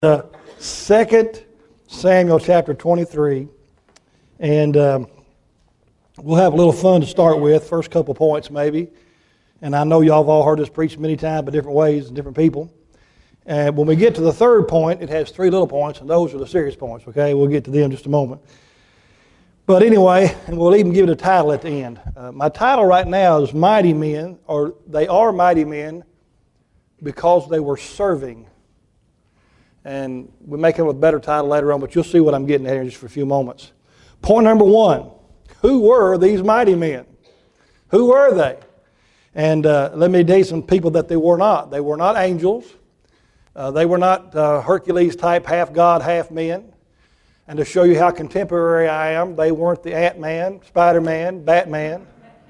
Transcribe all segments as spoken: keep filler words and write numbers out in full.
uh, Second Samuel chapter twenty-three, and um, we'll have a little fun to start with. First couple points, maybe. And I know y'all have all heard this preached many times, but different ways and different people. And when we get to the third point, it has three little points, and those are the serious points. Okay, we'll get to them in just a moment. But anyway, and we'll even give it a title at the end. Uh, my title right now is "Mighty Men," or they are mighty men because they were serving. And we may come up with a better title later on, but you'll see what I'm getting at here in just for a few moments. Point number one, who were these mighty men? Who were they? And uh, let me tell you some people that they were not. They were not angels. Uh, they were not uh, Hercules type, half God, half men. And to show you how contemporary I am, they weren't the Ant-Man, Spider-Man, Batman,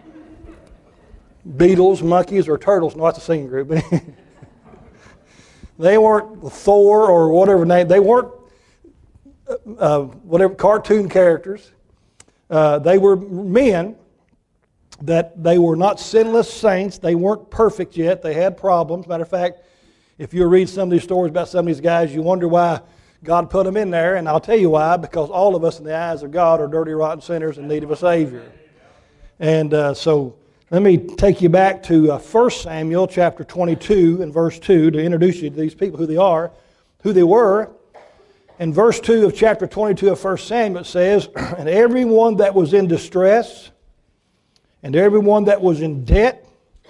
Beetles, monkeys, or turtles. No, that's a singing group. They weren't Thor or whatever name. They weren't uh, whatever cartoon characters. Uh, they were men that they were not sinless saints. They weren't perfect yet. They had problems. Matter of fact, if you read some of these stories about some of these guys, you wonder why God put them in there. And I'll tell you why. Because all of us in the eyes of God are dirty, rotten sinners in need of a Savior. And uh, so let me take you back to uh, First Samuel chapter twenty-two and verse two to introduce you to these people, who they are, who they were. In verse two of chapter twenty-two of First Samuel it says, "And everyone that was in distress, and everyone that was in debt,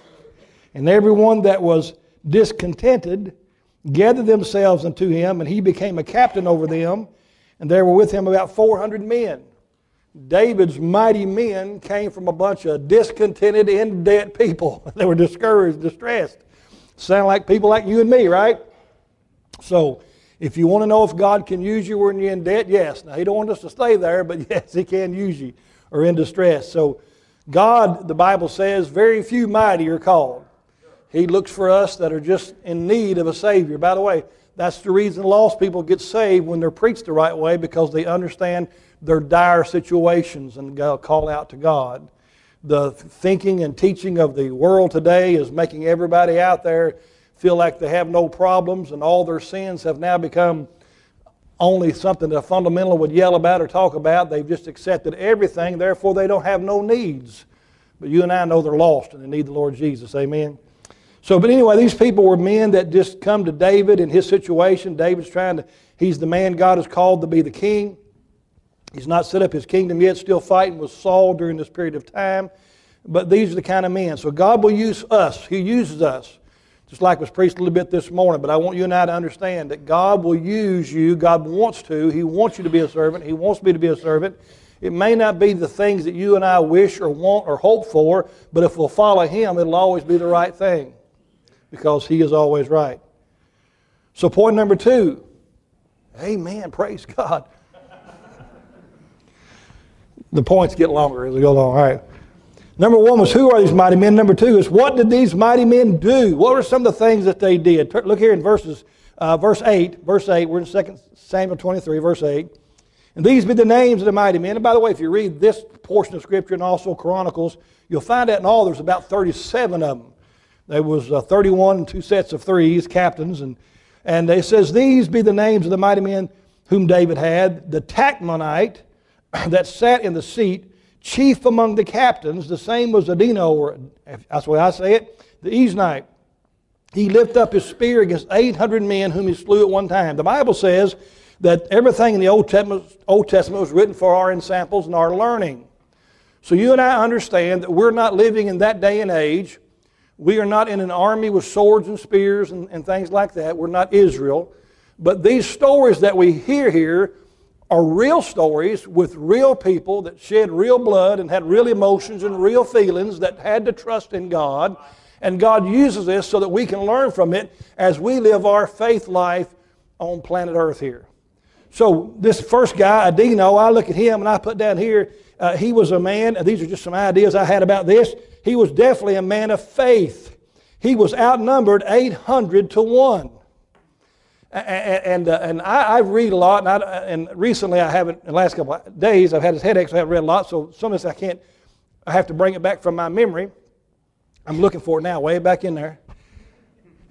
and everyone that was discontented, gathered themselves unto him, and he became a captain over them, and there were with him about four hundred men." David's mighty men came from a bunch of discontented, in debt people. They were discouraged, distressed. Sound like people like you and me, right? So, if you want to know if God can use you when you're in debt, yes. Now, He don't want us to stay there, but yes, He can use you or in distress. So, God, the Bible says, very few mighty are called. He looks for us that are just in need of a Savior. By the way, that's the reason lost people get saved when they're preached the right way, because they understand their dire situations and call out to God. The thinking and teaching of the world today is making everybody out there feel like they have no problems, and all their sins have now become only something that a fundamental would yell about or talk about. They've just accepted everything, therefore they don't have no needs. But you and I know they're lost and they need the Lord Jesus. Amen. So, but anyway, these people were men that just come to David in his situation. David's trying to, he's the man God has called to be the king. He's not set up his kingdom yet, still fighting with Saul during this period of time. But these are the kind of men. So God will use us. He uses us. Just like was preached a little bit this morning. But I want you and I to understand that God will use you. God wants to. He wants you to be a servant. He wants me to be a servant. It may not be the things that you and I wish or want or hope for, but if we'll follow Him, it'll always be the right thing. Because He is always right. So point number two. Amen. Praise God. The points get longer as we go along. All right. Number one was, who are these mighty men? Number two is, what did these mighty men do? What were some of the things that they did? Look here in verses, uh, verse eight. Verse eight. We're in Second Samuel twenty-three, verse eight. "And these be the names of the mighty men." And by the way, if you read this portion of Scripture and also Chronicles, you'll find out in all there's about thirty-seven of them. There was uh, thirty-one and two sets of threes, captains. And, and it says, "These be the names of the mighty men whom David had. The Tachmonite that sat in the seat, chief among the captains, the same was Adino," or that's the way I say it, "the Eznite. He lifted up his spear against eight hundred men whom he slew at one time." The Bible says that everything in the Old Testament, Old Testament was written for our ensamples and our learning. So you and I understand that we're not living in that day and age. We are not in an army with swords and spears and, and things like that. We're not Israel. But these stories that we hear here are real stories with real people that shed real blood and had real emotions and real feelings, that had to trust in God. And God uses this so that we can learn from it as we live our faith life on planet Earth here. So this first guy, Adino, I look at him and I put down here, uh, he was a man, and these are just some ideas I had about this. He was definitely a man of faith. He was outnumbered eight hundred to one. And, and, uh, and I, I read a lot, and, I, and recently I haven't, in the last couple of days, I've had this headache, so I haven't read a lot, so some of this I can't, I have to bring it back from my memory. I'm looking for it now, way back in there.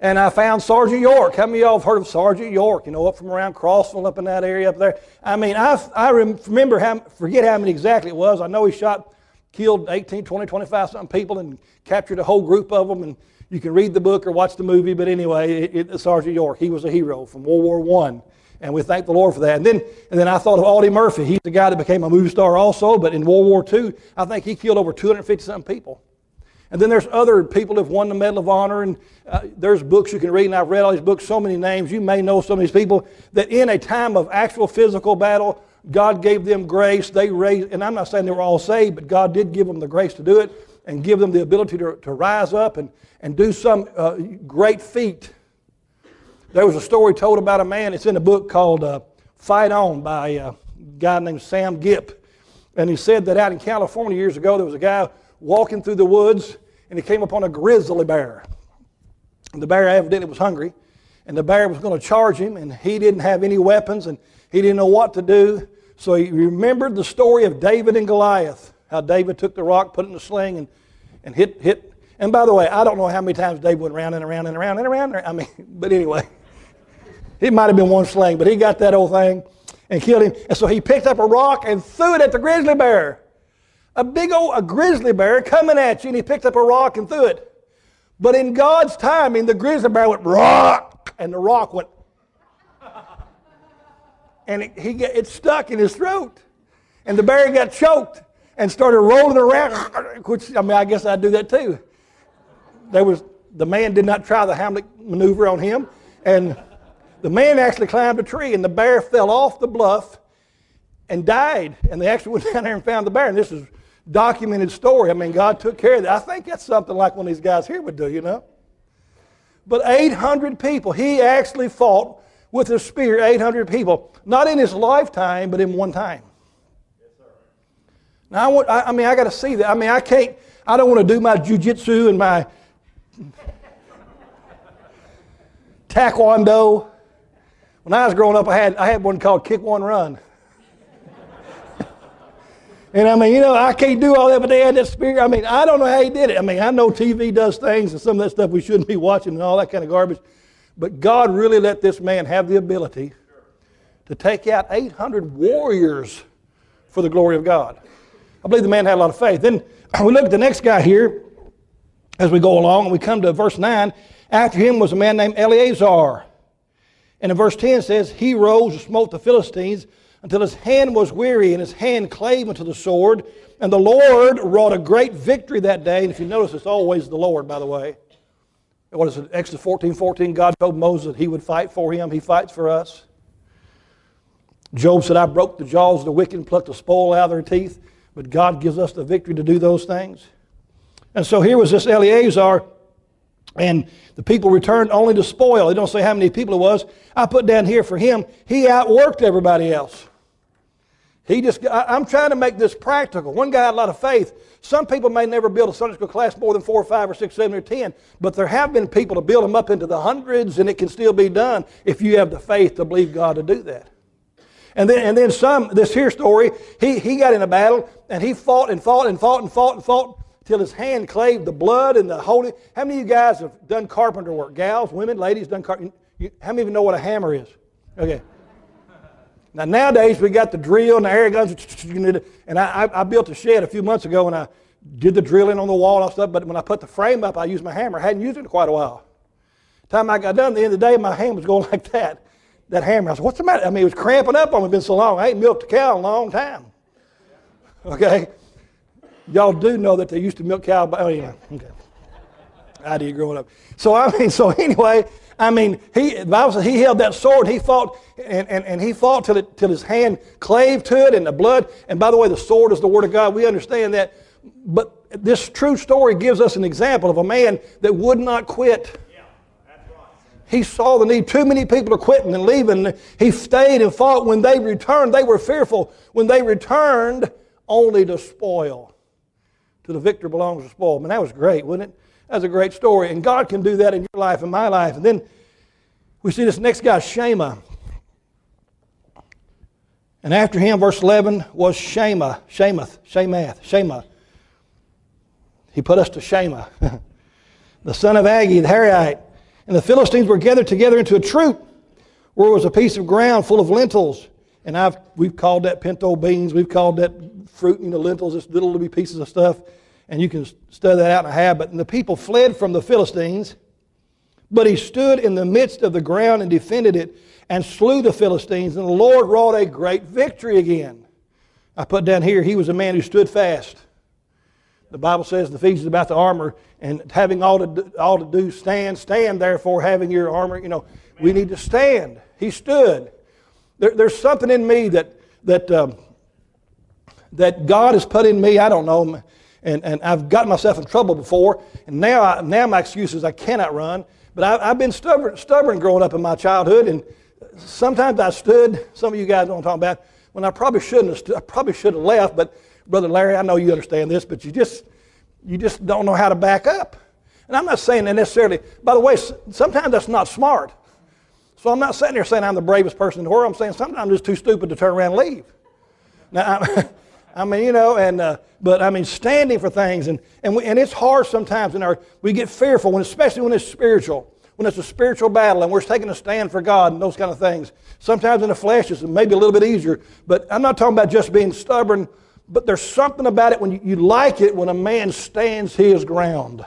And I found Sergeant York. How many of y'all have heard of Sergeant York? You know, up from around Crossville, up in that area up there. I mean, I, I remember, how, forget how many exactly it was. I know he shot, killed eighteen, twenty, twenty-five something people and captured a whole group of them. And you can read the book or watch the movie. But anyway, it, it, Sergeant York, he was a hero from World War One. And we thank the Lord for that. And then, and then I thought of Audie Murphy. He's the guy that became a movie star also. But in World War Two, I think he killed over two hundred fifty something people. And then there's other people who have won the Medal of Honor, and uh, there's books you can read, and I've read all these books, so many names. You may know some of these people that in a time of actual physical battle, God gave them grace. They raised, and I'm not saying they were all saved, but God did give them the grace to do it and give them the ability to, to rise up and, and do some uh, great feat. There was a story told about a man. It's in a book called uh, Fight On by a guy named Sam Gipp. And he said that out in California years ago, there was a guy walking through the woods, and he came upon a grizzly bear. And the bear evidently was hungry, and the bear was going to charge him, and he didn't have any weapons, and he didn't know what to do. So he remembered the story of David and Goliath, how David took the rock, put it in a sling, and, and hit, hit. And by the way, I don't know how many times David went around and around and around and around. I mean, but anyway, it might have been one sling, but he got that old thing and killed him. And so he picked up a rock and threw it at the grizzly bear. A big old a grizzly bear coming at you, and he picked up a rock and threw it. But in God's timing, the grizzly bear went rock, and the rock went, and it, he get, it stuck in his throat, and the bear got choked and started rolling around. Which I mean, I guess I'd do that too. There was the man did not try the Heimlich maneuver on him, and the man actually climbed a tree, and the bear fell off the bluff and died. And they actually went down there and found the bear. And this is documented story. I mean, God took care of that. I think that's something like one of these guys here would do, you know. But eight hundred people, he actually fought with his spear, eight hundred people. Not in his lifetime, but in one time. Yes, sir. Now, I, want, I, I mean, I got to see that. I mean, I can't, I don't want to do my jiu-jitsu and my taekwondo. When I was growing up, I had, I had one called Kick One Run. And I mean, you know, I can't do all that, but they had that spear. I mean, I don't know how he did it. I mean, I know T V does things and some of that stuff we shouldn't be watching and all that kind of garbage. But God really let this man have the ability to take out eight hundred warriors for the glory of God. I believe the man had a lot of faith. Then we look at the next guy here as we go along, and we come to verse nine. After him was a man named Eleazar. And in verse ten it says, he rose and smote the Philistines until his hand was weary, and his hand clave unto the sword. And the Lord wrought a great victory that day. And if you notice, it's always the Lord, by the way. What is it? Exodus fourteen fourteen, God told Moses that he would fight for him. He fights for us. Job said, I broke the jaws of the wicked and plucked the spoil out of their teeth. But God gives us the victory to do those things. And so here was this Eleazar, and the people returned only to spoil. They don't say how many people it was. I put down here for him, he outworked everybody else. He just, I, I'm trying to make this practical. One guy had a lot of faith. Some people may never build a Sunday school class more than four or five or six, seven or ten, but there have been people to build them up into the hundreds, and it can still be done if you have the faith to believe God to do that. And then, and then some, this here story, he, he got in a battle, and he fought and fought and fought and fought and fought till his hand clave the blood and the holy. How many of you guys have done carpenter work? Gals, women, ladies, done carpenter? How many of you know what a hammer is? Okay. Now, nowadays, we got the drill and the air guns, and I, I, I built a shed a few months ago, and I did the drilling on the wall and stuff, but when I put the frame up, I used my hammer. I hadn't used it in quite a while. The time I got done, at the end of the day, my hand was going like that. That hammer, I said, what's the matter? I mean, it was cramping up on me. It's been so long. I ain't milked a cow in a long time. Okay? Y'all do know that they used to milk cow, but oh, anyway, okay. I did growing up. So, I mean, so anyway, I mean, he, the Bible says he held that sword, he fought, and, and, and he fought till, it, till his hand clave to it and the blood. And by the way, the sword is the Word of God. We understand that. But this true story gives us an example of a man that would not quit. Yeah, that's right. He saw the need. Too many people are quitting and leaving. He stayed and fought. When they returned, they were fearful. When they returned, only to spoil. To the victor belongs the spoil. Man, that was great, wasn't it? That's a great story. And God can do that in your life and my life. And then we see this next guy, Shema. And after him, verse eleven, was Shema, Shemath, Shemath, Shema. He put us to Shema, the son of Agee, the Harite. And the Philistines were gathered together into a troop, where was a piece of ground full of lentils. And I've we've called that pinto beans. We've called that fruit, you know, lentils, just little bitty pieces of stuff. And you can study that out, and I have. But the people fled from the Philistines, but he stood in the midst of the ground and defended it and slew the Philistines. And the Lord wrought a great victory again. I put down here, he was a man who stood fast. The Bible says in Ephesians about the armor and having all to do, all to do stand. Stand, therefore, having your armor. You know, we need to stand. He stood. There, there's something in me that that um, that God has put in me. I don't know, and and I've gotten myself in trouble before. And now, I, now my excuse is I cannot run. But I, I've been stubborn, stubborn growing up in my childhood, and sometimes I stood. Some of you guys know what I'm talking about. When I probably shouldn't have. St- I probably should have left, but. Brother Larry, I know you understand this, but you just you just don't know how to back up. And I'm not saying that necessarily. By the way, sometimes that's not smart. So I'm not sitting there saying I'm the bravest person in the world. I'm saying sometimes I'm just too stupid to turn around and leave. Now, I, I mean, you know, and uh, but I mean, standing for things, and and we, and it's hard sometimes in our. We get fearful when, especially when it's spiritual, when it's a spiritual battle, and we're taking a stand for God and those kind of things. Sometimes in the flesh, it's maybe a little bit easier. But I'm not talking about just being stubborn. But there's something about it when you, you like it when a man stands his ground.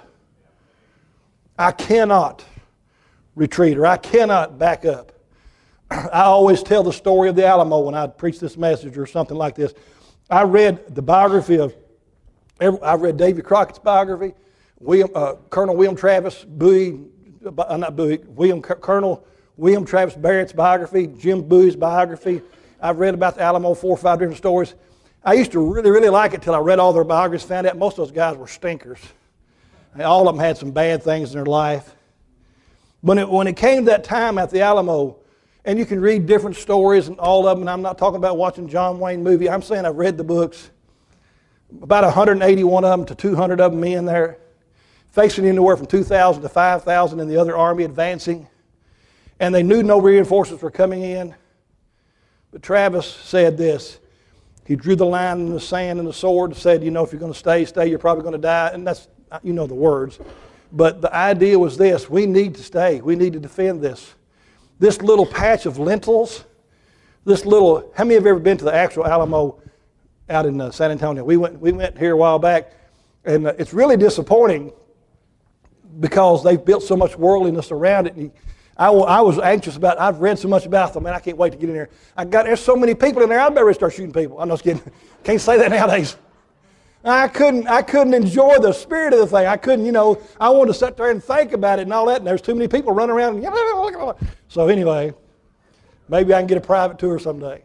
I cannot retreat or I cannot back up. I always tell the story of the Alamo when I preach this message or something like this. I read the biography of, I read Davy Crockett's biography, William, uh, Colonel William Travis Bowie, uh, not Bowie, William Colonel William Travis Barrett's biography, Jim Bowie's biography. I've read about the Alamo, four or five different stories. I used to really, really like it till I read all their biographies, found out most of those guys were stinkers. All of them had some bad things in their life. When it, when it came to that time at the Alamo, and you can read different stories and all of them, and I'm not talking about watching John Wayne movie. I'm saying I've read the books. About one hundred eighty-one of them to two hundred of them in there, facing anywhere from two thousand to five thousand in the other army advancing. And they knew no reinforcements were coming in. But Travis said this. He drew the line in the sand and the sword and said, you know, if you're going to stay, stay, you're probably going to die. And that's, you know the words. But the idea was this, we need to stay. We need to defend this. This little patch of lentils, this little, how many have ever been to the actual Alamo out in uh, San Antonio? We went, we went here a while back, and uh, it's really disappointing because they've built so much worldliness around it. And I, I was anxious about it. I've read so much about them, man, I can't wait to get in there. I got, there's so many people in there, I better start shooting people. I'm just kidding. Can't say that nowadays. I couldn't, I couldn't enjoy the spirit of the thing. I couldn't, you know, I wanted to sit there and think about it and all that, and there's too many people running around. So anyway, maybe I can get a private tour someday.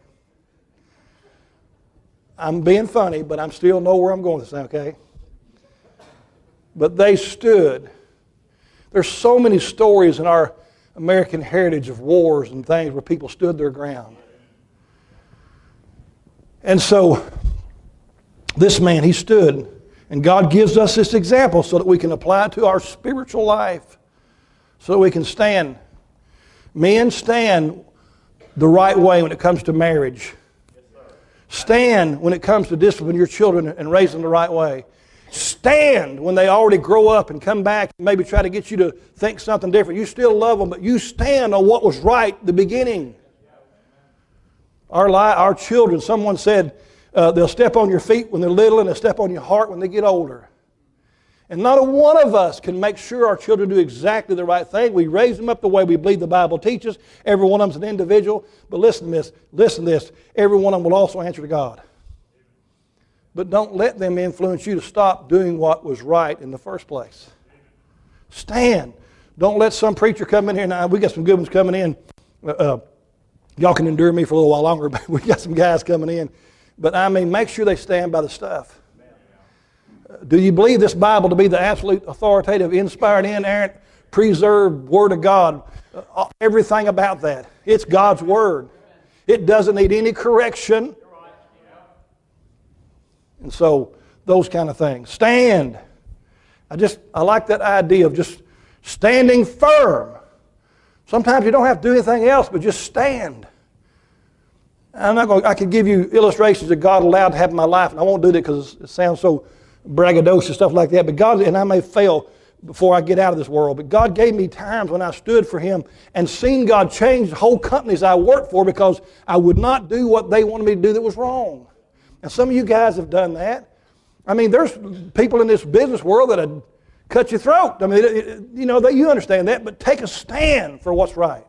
I'm being funny, but I'm still know where I'm going with this, okay? But they stood. There's so many stories in our American heritage of wars and things where people stood their ground. And so this man, he stood, and God gives us this example so that we can apply it to our spiritual life, so that we can stand. Men, stand the right way when it comes to marriage. Stand when it comes to disciplining your children and raising them the right way. Stand when they already grow up and come back and maybe try to get you to think something different. You still love them, but you stand on what was right at the beginning. Our, li- our children, someone said, uh, they'll step on your feet when they're little and they'll step on your heart when they get older. And not a one of us can make sure our children do exactly the right thing. We raise them up the way we believe the Bible teaches. Every one of them's an individual. But listen to this. Listen to this. Every one of them will also answer to God. But don't let them influence you to stop doing what was right in the first place. Stand. Don't let some preacher come in here. Now, we got some good ones coming in. Uh, y'all can endure me for a little while longer, but we got some guys coming in. But I mean, make sure they stand by the stuff. Uh, do you believe this Bible to be the absolute authoritative, inspired, inerrant, preserved Word of God? Uh, everything about that. It's God's Word. It doesn't need any correction. And so, those kind of things. Stand. I just, I like that idea of just standing firm. Sometimes you don't have to do anything else, but just stand. I'm not going. I could give you illustrations that God allowed to happen in my life, and I won't do that because it sounds so braggadocious, stuff like that. But God, and I may fail, before I get out of this world. But God gave me times when I stood for Him and seen God change the whole companies I worked for because I would not do what they wanted me to do that was wrong. And some of you guys have done that. I mean, there's people in this business world that would cut your throat. I mean, it, it, you know, that you understand that, but take a stand for what's right.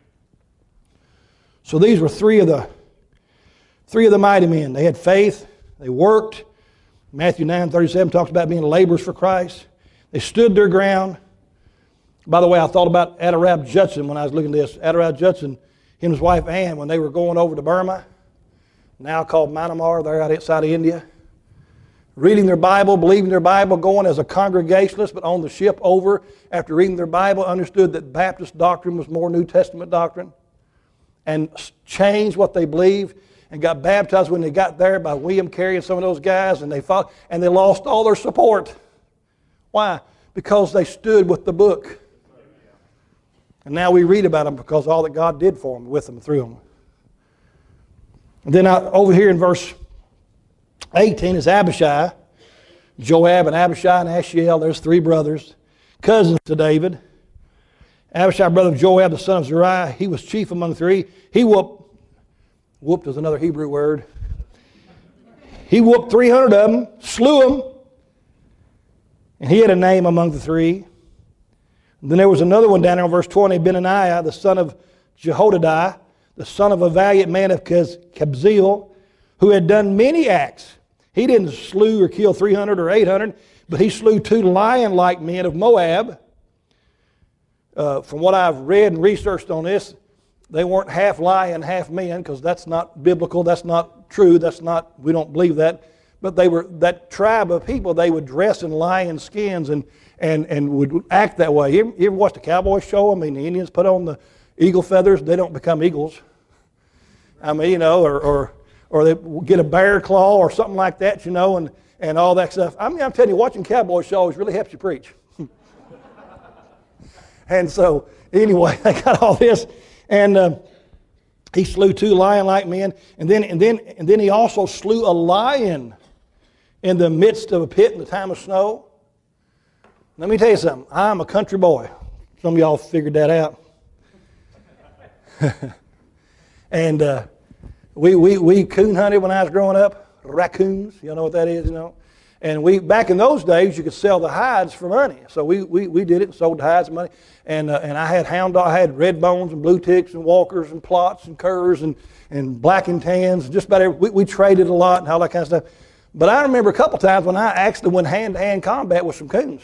So these were three of the three of the mighty men. They had faith. They worked. Matthew nine thirty-seven talks about being laborers for Christ. They stood their ground. By the way, I thought about Adirab Judson when I was looking at this. Adirab Judson, him and his wife Ann, when they were going over to Burma, now called Myanmar, they're out outside of India, reading their Bible, believing their Bible, going as a Congregationalist, but on the ship over, after reading their Bible, understood that Baptist doctrine was more New Testament doctrine, and changed what they believed, and got baptized when they got there by William Carey and some of those guys, and they fought, and they lost all their support. Why? Because they stood with the book. And now we read about them because all that God did for them, with them, through them. And then out over here in verse eighteen is Abishai. Joab and Abishai and Ashiel, there's three brothers, cousins to David. Abishai, brother of Joab, the son of Zeruiah, he was chief among the three. He whooped, whooped is another Hebrew word. He whooped three hundred of them, slew them, and he had a name among the three. And then there was another one down there in verse twenty, Benaniah, the son of Jehoiada, the son of a valiant man of Kabzeel, who had done many acts. He didn't slew or kill three hundred or eight hundred, but he slew two lion-like men of Moab. Uh, from what I've read and researched on this, they weren't half lion, half men, because that's not biblical, that's not true, that's not, we don't believe that. But they were, that tribe of people, they would dress in lion skins and, and, and would act that way. You ever, you ever watched a cowboy show? I mean, the Indians put on the eagle feathers, they don't become eagles. I mean, you know, or, or, or they get a bear claw or something like that, you know, and, and all that stuff. I mean, I'm telling you, watching cowboy shows really helps you preach. And so, anyway, they got all this, and uh, he slew two lion-like men, and then and then and then he also slew a lion in the midst of a pit in the time of snow. Let me tell you something. I'm a country boy. Some of y'all figured that out. And uh, we we we coon hunted when I was growing up. Raccoons, you know what that is, you know. And we, back in those days, you could sell the hides for money. So we we, we did it and sold the hides for money. And uh, and I had hound dog, I had red bones and blue ticks and walkers and plots and curs and, and black and tans. And just about every, we, we traded a lot and all that kind of stuff. But I remember a couple times when I actually went hand-to-hand combat with some coons.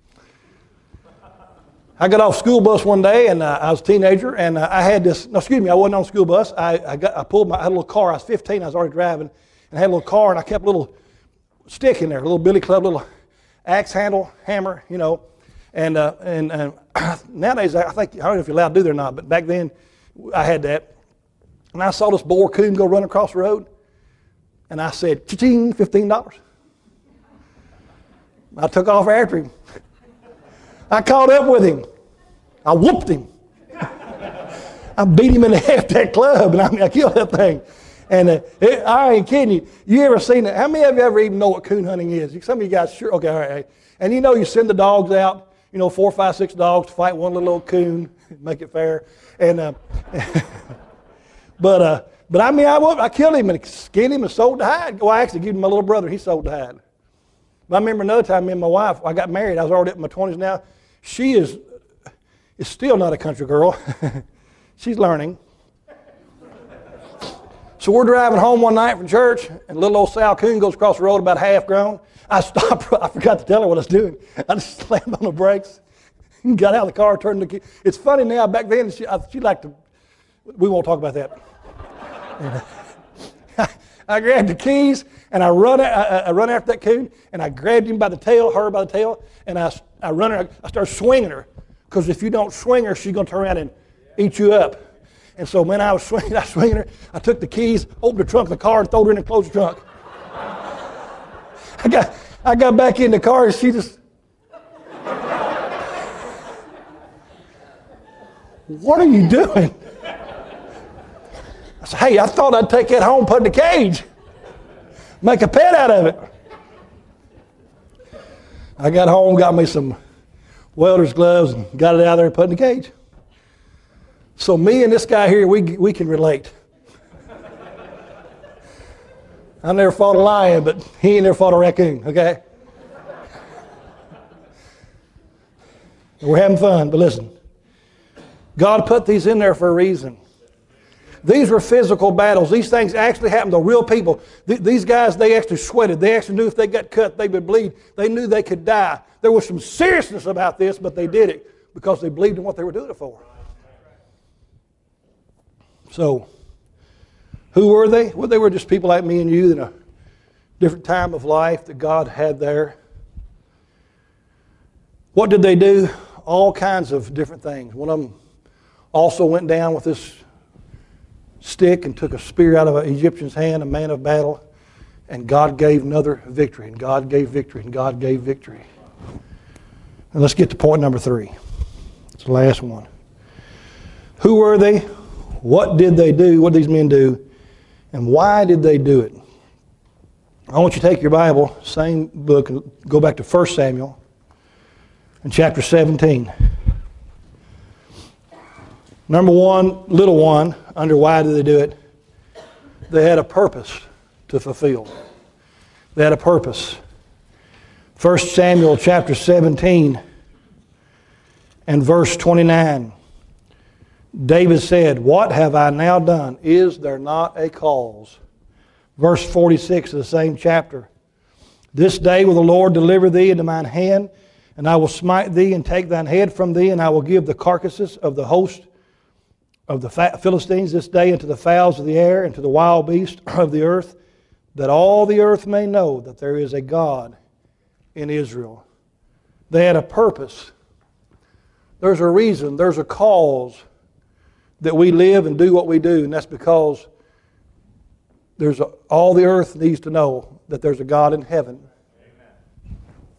I got off school bus one day, and uh, I was a teenager, and uh, I had this, no, excuse me, I wasn't on the school bus. I, I, got, I pulled my, I had a little car. I was fifteen, I was already driving, and I had a little car, and I kept a little stick in there, a little billy club, little axe handle, hammer, you know. And uh, and, and nowadays, I think, I don't know if you're allowed to do that or not, but back then, I had that. And I saw this boar coon go run across the road, and I said, cha-ching, fifteen dollars. I took off after him. I caught up with him. I whooped him. I beat him in the head with that club, and I mean, I killed that thing. And uh, it, I ain't kidding you. You ever seen it? How many of you ever even know what coon hunting is? Some of you guys sure. Okay, all right. And you know you send the dogs out, you know, four, five, six dogs to fight one little old coon, make it fair. And uh, but uh, but I mean, I I killed him and skinned him and sold the hide. Well, I actually gave him my little brother. He sold the hide. But I remember another time, me and my wife, I got married. I was already up in my twenties now. She is is still not a country girl. She's learning. So we're driving home one night from church, and little old Sal Coon goes across the road about half grown. I stopped. I forgot to tell her what I was doing. I just slammed on the brakes, got out of the car, turned the key. It's funny now. Back then, she, I, she liked to. We won't talk about that. And, uh, I grabbed the keys, and I run. I, I run after that coon, and I grabbed him by the tail, her by the tail, and I, I run her. I started swinging her, because if you don't swing her, she's gonna turn around and eat you up. And so when I was swinging, I was swinging her, I took the keys, opened the trunk of the car, and threw her in and closed the trunk. I got, I got back in the car, and she just, what are you doing? I said, hey, I thought I'd take that home, put it in the cage, make a pet out of it. I got home, got me some welder's gloves and got it out there and put it in the cage. So me and this guy here, we, we can relate. I never fought a lion, but he ain't never fought a raccoon, okay? We're having fun, but listen. God put these in there for a reason. These were physical battles. These things actually happened to real people. Th- these guys, they actually sweated. They actually knew if they got cut, they would bleed. They knew they could die. There was some seriousness about this, but they did it because they believed in what they were doing it for. So, who were they? Well, they were just people like me and you in a different time of life that God had there. What did they do? All kinds of different things. One of them also went down with this stick and took a spear out of an Egyptian's hand, a man of battle, and God gave another victory, and God gave victory, and God gave victory. And let's get to point number three. It's the last one. Who were they? What did they do? What did these men do? And why did they do it? I want you to take your Bible, same book, and go back to First Samuel in chapter seventeen. Number one, little one, under why did they do it? They had a purpose to fulfill. They had a purpose. First Samuel chapter seventeen and verse twenty-nine. David said, "What have I now done? Is there not a cause?" Verse forty-six of the same chapter. "This day will the Lord deliver thee into mine hand, and I will smite thee and take thine head from thee, and I will give the carcasses of the host of the Philistines this day unto the fowls of the air and to the wild beasts of the earth, that all the earth may know that there is a God in Israel." They had a purpose. There's a reason, there's a cause that we live and do what we do, and that's because there's a, all the earth needs to know that there's a God in heaven. Amen.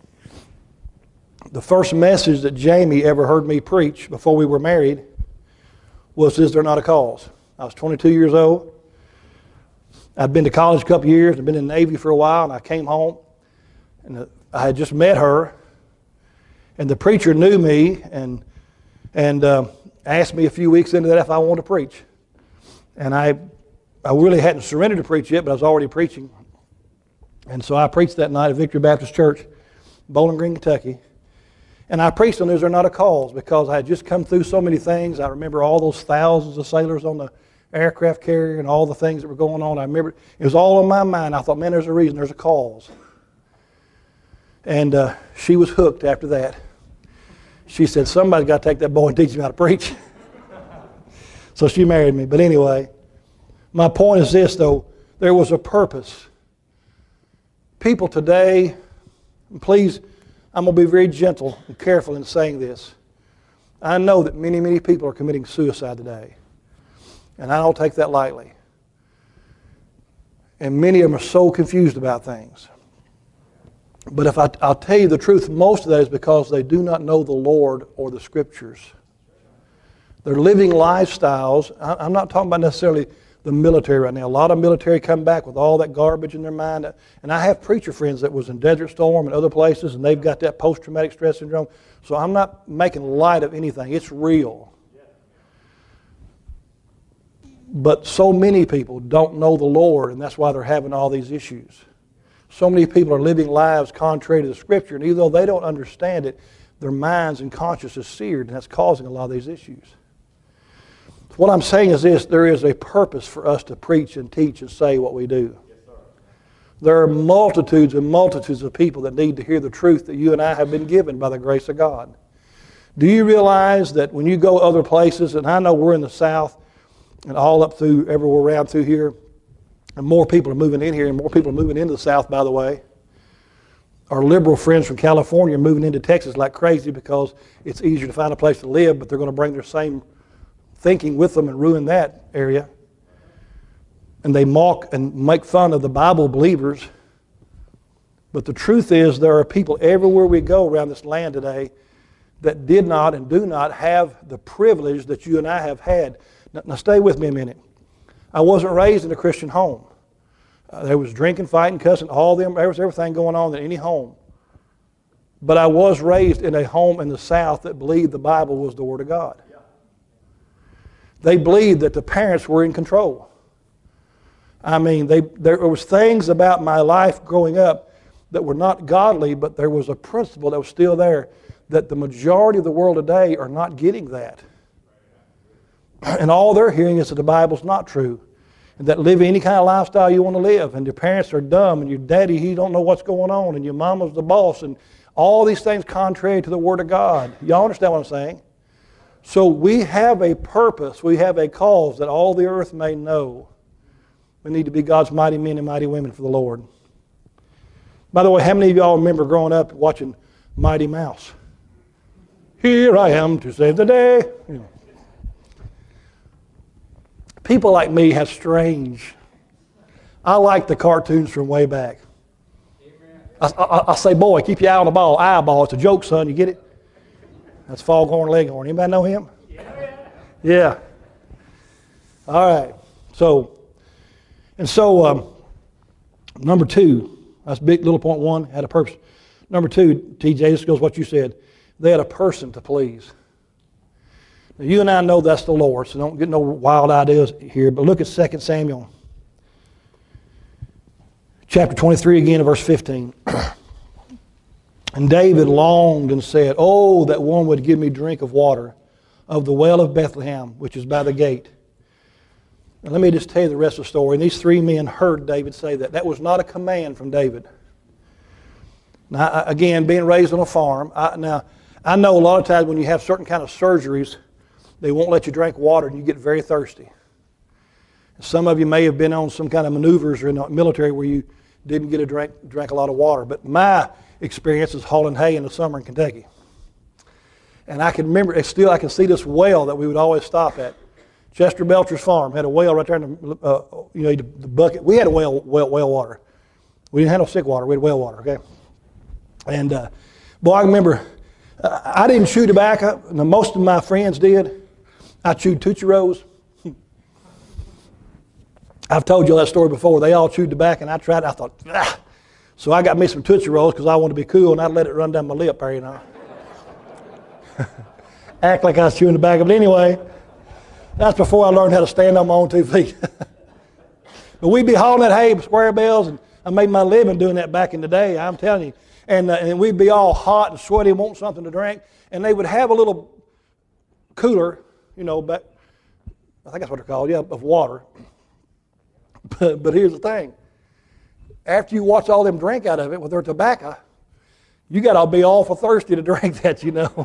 The first message that Jamie ever heard me preach before we were married was, "Is there not a cause?" I was twenty-two years old. I'd been to college a couple of years, I'd been in the Navy for a while, and I came home, and I had just met her, and the preacher knew me, and and uh, asked me a few weeks into that if I wanted to preach. And I I really hadn't surrendered to preach yet, but I was already preaching. And so I preached that night at Victory Baptist Church, Bowling Green, Kentucky. And I preached on "Is there not a cause?" because I had just come through so many things. I remember all those thousands of sailors on the aircraft carrier and all the things that were going on. I remember it was all on my mind. I thought, man, there's a reason, there's a cause. And uh, she was hooked after that. She said, "Somebody's got to take that boy and teach him how to preach." So she married me. But anyway, my point is this, though. There was a purpose. People today, and please, I'm going to be very gentle and careful in saying this. I know that many, many people are committing suicide today. And I don't take that lightly. And many of them are so confused about things. But if I, I'll tell you the truth, most of that is because they do not know the Lord or the Scriptures. They're living lifestyles. I'm not talking about necessarily the military right now. A lot of military come back with all that garbage in their mind. And I have preacher friends that was in Desert Storm and other places, and they've got that post-traumatic stress syndrome. So I'm not making light of anything. It's real. But so many people don't know the Lord, and that's why they're having all these issues. So many people are living lives contrary to the Scripture, and even though they don't understand it, their minds and conscience is seared, and that's causing a lot of these issues. What I'm saying is this: there is a purpose for us to preach and teach and say what we do. Yes, sir. There are multitudes and multitudes of people that need to hear the truth that you and I have been given by the grace of God. Do you realize that when you go other places, and I know we're in the South, and all up through, everywhere around through here, and more people are moving in here, and more people are moving into the South, by the way. Our liberal friends from California are moving into Texas like crazy because it's easier to find a place to live, but they're going to bring their same thinking with them and ruin that area. And they mock and make fun of the Bible believers. But the truth is, there are people everywhere we go around this land today that did not and do not have the privilege that you and I have had. Now, now stay with me a minute. I wasn't raised in a Christian home. Uh, there was drinking, fighting, cussing, all them, there was everything going on in any home. But I was raised in a home in the South that believed the Bible was the Word of God. They believed that the parents were in control. I mean, they, there was things about my life growing up that were not godly, but there was a principle that was still there that the majority of the world today are not getting that. And all they're hearing is that the Bible's not true. And that live any kind of lifestyle you want to live. And your parents are dumb. And your daddy, he don't know what's going on. And your mama's the boss. And all these things contrary to the Word of God. Y'all understand what I'm saying? So we have a purpose. We have a cause that all the earth may know. We need to be God's mighty men and mighty women for the Lord. By the way, how many of y'all remember growing up watching Mighty Mouse? Here I am to save the day. You know. People like me have strange. I like the cartoons from way back. I, I, I say, boy, keep your eye on the ball. Eyeball, it's a joke, son. You get it? That's Foghorn Leghorn. Anybody know him? Yeah. Yeah. All right. So, and so, um, number two, that's big little point one, had a purpose. Number two, T J, this goes what you said. They had a person to please. Now, you and I know that's the Lord, so don't get no wild ideas here. But look at Second Samuel, chapter twenty-three again, verse fifteen. And David longed and said, "Oh, that one would give me drink of water of the well of Bethlehem, which is by the gate." And let me just tell you the rest of the story. And these three men heard David say that. That was not a command from David. Now, again, being raised on a farm, I, now, I know a lot of times when you have certain kind of surgeries, they won't let you drink water and you get very thirsty. Some of you may have been on some kind of maneuvers or in the military where you didn't get to drink, drink a lot of water. But my experience is hauling hay in the summer in Kentucky. And I can remember, it's still I can see this well that we would always stop at. Chester Belcher's farm had a well right there in the, uh, you know, the bucket. We had a well, well, well water. We didn't have no sick water. We had well water, okay? And, uh, boy, I remember, uh, I didn't chew tobacco. Now, most of my friends did. I chewed Tootsie Rolls. I've told you that story before. They all chewed tobacco, and I tried. I thought, ah. So I got me some Tootsie Rolls because I wanted to be cool, and I'd let it run down my lip there, you know. Act like I was chewing tobacco. But anyway, that's before I learned how to stand on my own two feet. But we'd be hauling that hay, square bells, and I made my living doing that back in the day, I'm telling you. And, uh, and we'd be all hot and sweaty and want something to drink. And they would have a little cooler, you know, back, I think that's what they're called, yeah, of water. But, but here's the thing. After you watch all them drink out of it with their tobacco, you got to be awful thirsty to drink that, you know.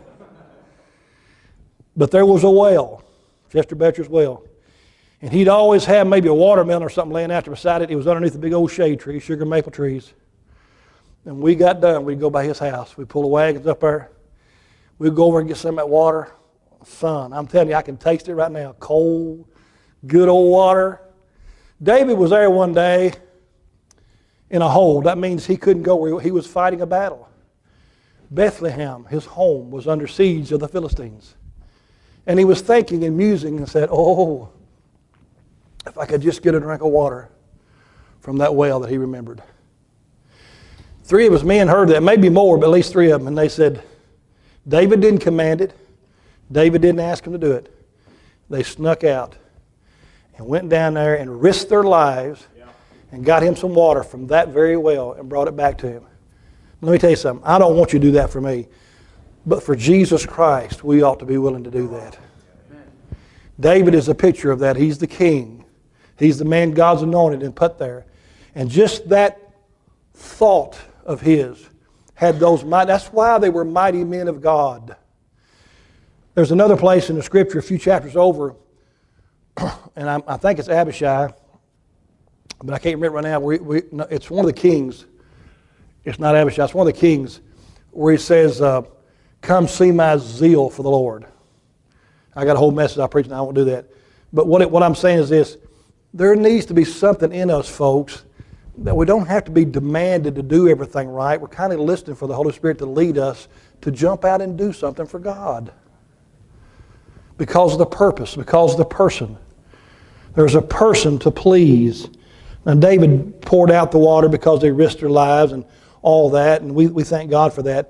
But there was a well, Chester Belcher's well. And he'd always have maybe a watermelon or something laying out there beside it. It was underneath the big old shade tree, sugar maple trees. And we got done, we'd go by his house. We'd pull the wagons up there. We'd go over and get some of that water. Son, I'm telling you, I can taste it right now. Cold, good old water. David was there one day in a hole. That means he couldn't go where he was fighting a battle. Bethlehem, his home, was under siege of the Philistines. And he was thinking and musing and said, oh, if I could just get a drink of water from that well that he remembered. Three of his men heard that, maybe more, but at least three of them. And they said, David didn't command it. David didn't ask him to do it. They snuck out and went down there and risked their lives and got him some water from that very well and brought it back to him. Let me tell you something. I don't want you to do that for me. But for Jesus Christ, we ought to be willing to do that. David is a picture of that. He's the king. He's the man God's anointed and put there. And just that thought of his had those mighty, that's why they were mighty men of God. There's another place in the scripture, a few chapters over, and I, I think it's Abishai, but I can't remember right now. We, we, no, it's one of the kings. It's not Abishai. It's one of the kings where he says, uh, come see my zeal for the Lord. I got a whole message I preach, and I won't do that. But what, it, what I'm saying is this. There needs to be something in us, folks, that we don't have to be demanded to do everything right. We're kind of listening for the Holy Spirit to lead us to jump out and do something for God. Because of the purpose, because of the person. There's a person to please. Now, David poured out the water because they risked their lives and all that, and we, we thank God for that.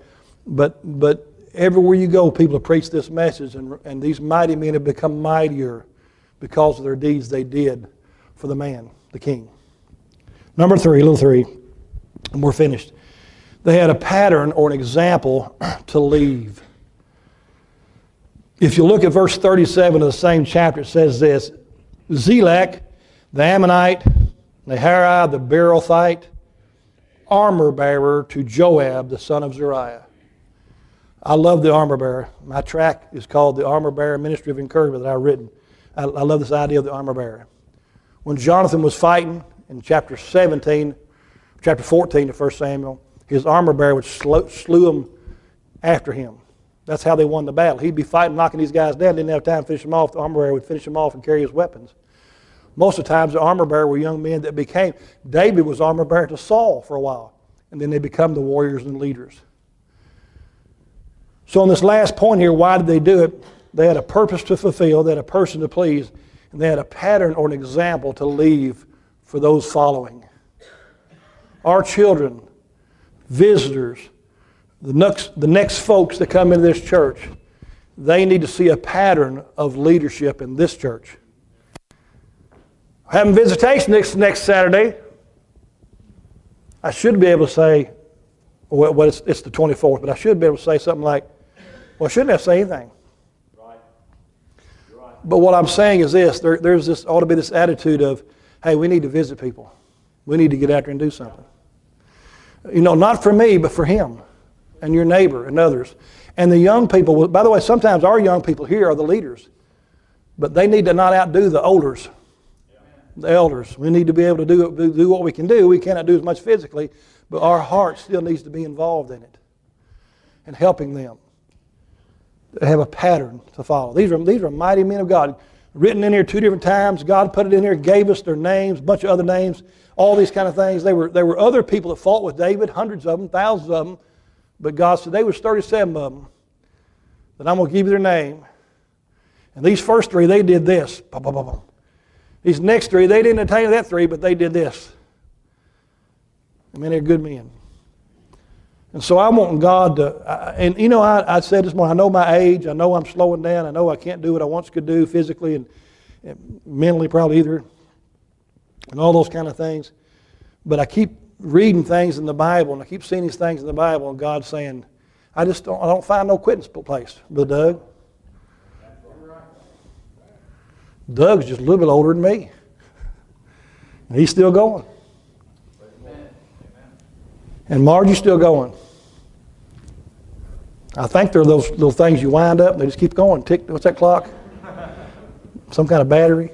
But but everywhere you go, people have preached this message, and, and these mighty men have become mightier because of their deeds they did for the man, the king. Number three, little three, and we're finished. They had a pattern or an example to leave. If you look at verse thirty-seven of the same chapter, it says this: Zelek, the Ammonite, Naharai, the Beerothite, armor bearer to Joab, the son of Zeruiah. I love the armor bearer. My track is called the Armor Bearer Ministry of Encouragement that I've written. I, I love this idea of the armor bearer. When Jonathan was fighting in chapter seventeen, chapter fourteen of First Samuel, his armor bearer would slew, slew him after him. That's how they won the battle. He'd be fighting, knocking these guys down, didn't have time to finish them off. The armor bearer would finish them off and carry his weapons. Most of the times, the armor bearer were young men that became. David was armor bearer to Saul for a while, and then they become the warriors and leaders. So on this last point here, why did they do it? They had a purpose to fulfill, they had a person to please, and they had a pattern or an example to leave for those following. Our children, visitors, the next, the next folks that come into this church, they need to see a pattern of leadership in this church. Having visitation next, next Saturday, I should be able to say, well, well it's, it's the twenty-fourth, but I should be able to say something like, well, I shouldn't have to say anything. Right. You're right. But what I'm saying is this, there, there's this, ought to be this attitude of, hey, we need to visit people. We need to get out there and do something. You know, not for me, but for him and your neighbor and others. And the young people, by the way, sometimes our young people here are the leaders, but they need to not outdo the olders, the elders. We need to be able to do, do what we can do. We cannot do as much physically, but our heart still needs to be involved in it and helping them. They have a pattern to follow. These are, these are mighty men of God. Written in here two different times. God put it in here, gave us their names, a bunch of other names, all these kind of things. They were, there were other people that fought with David, hundreds of them, thousands of them. But God said, there was thirty-seven of them, that I'm going to give you their name. And these first three, they did this. Boom, boom, boom, boom. These next three, they didn't attain that three, but they did this. I mean, they're good men. And so I want God to, I, and you know, I, I said this morning, I know my age, I know I'm slowing down, I know I can't do what I once could do physically and, and mentally probably either, and all those kind of things. But I keep reading things in the Bible, and I keep seeing these things in the Bible, and God's saying, I just don't, I don't find no quitting place, Brother Doug. Doug's just a little bit older than me. And he's still going. And Margie's still going. I think there are those little things you wind up, and they just keep going. Tick, what's that clock? Some kind of battery.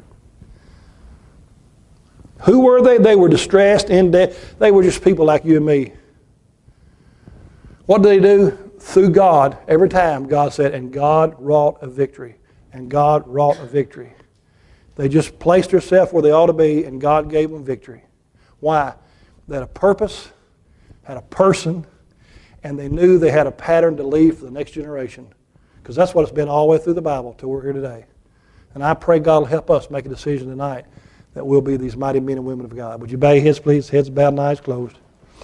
Who were they? They were distressed, in debt. They were just people like you and me. What did they do? Through God, every time God said, and God wrought a victory. And God wrought a victory. They just placed themselves where they ought to be, and God gave them victory. Why? They had a purpose, had a person, and they knew they had a pattern to leave for the next generation. Because that's what it's been all the way through the Bible till we're here today. And I pray God will help us make a decision tonight that we'll be these mighty men and women of God. Would you bow your heads, please? Heads bowed and eyes closed.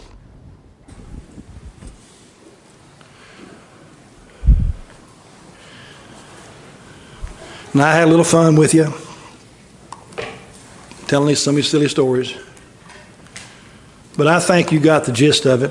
And I had a little fun with you, telling you some of these silly stories. But I think you got the gist of it.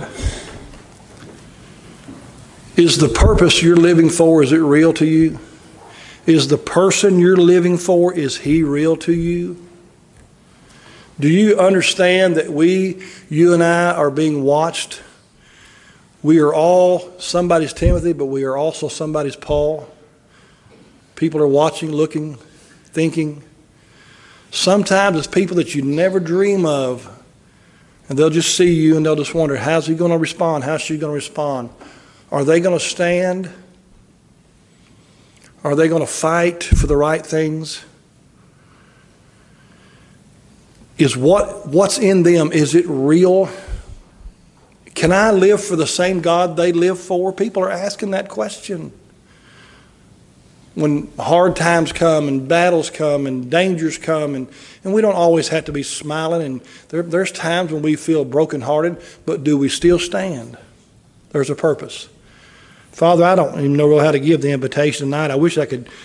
Is the purpose you're living for, is it real to you? Is the person you're living for, is he real to you? Do you understand that we, you and I, are being watched? We are all somebody's Timothy, but we are also somebody's Paul. People are watching, looking, thinking. Sometimes it's people that you never dream of, and they'll just see you and they'll just wonder, how's he going to respond? How's she going to respond? Are they going to stand? Are they going to fight for the right things? Is what, what's in them, is it real? Can I live for the same God they live for? People are asking that question. When hard times come and battles come and dangers come, and, and we don't always have to be smiling, and there, there's times when we feel brokenhearted, but do we still stand? There's a purpose. Father, I don't even know how to give the invitation tonight. I wish I could